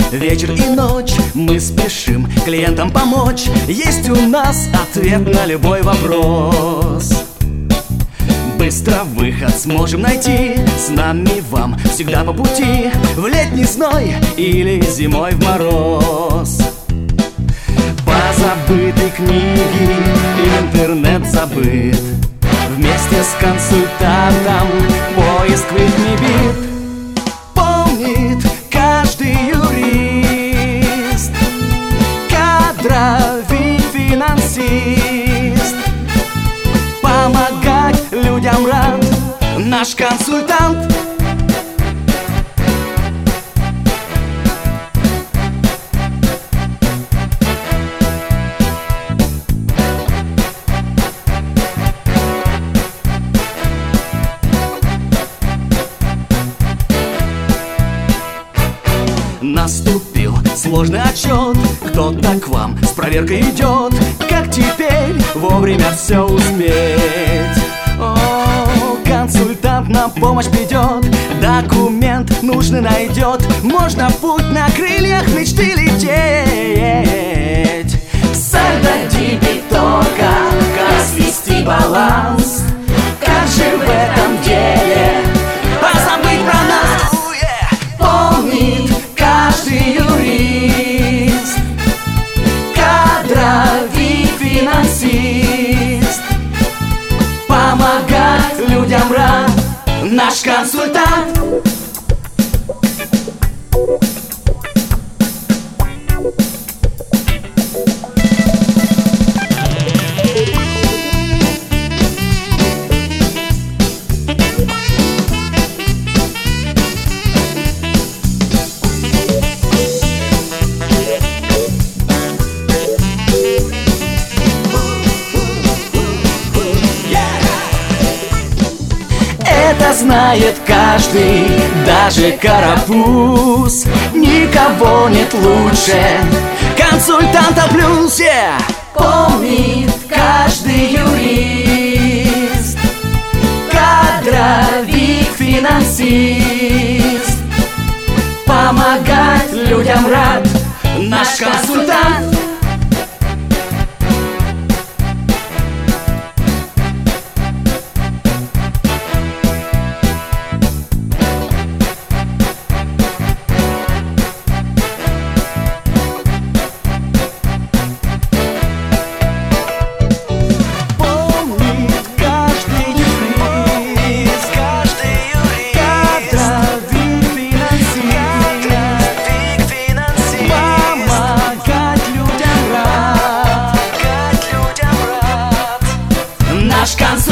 вечер и ночь мы спешим клиентам помочь. Есть у нас ответ на любой вопрос. Быстро выход сможем найти, с нами вам всегда по пути. В летний зной или зимой в мороз. Позабыты книги, интернет забыт. Вместе с консультантом поиск ведь не бит. Помнит каждый юрист, кадровый финансист. Помогать людям рад наш консультант. Наступил сложный отчет, кто-то к вам с проверкой идет. Как теперь вовремя все успеть? О, консультант на помощь придет, документ нужный найдет. Можно в путь на крыльях мечты лететь. Сальдо дебетовка, как свести баланс. Как же в этом деле позабыть про нас? Помнит каждый юрист, кадровый финансист. Помогать людям рад наш консультант. Это знает каждый, даже карапуз. Никого нет лучше консультанта плюс. Помнит каждый юрист, кадровик, финансист. Помогать людям рад наш консультант. Наш консультант.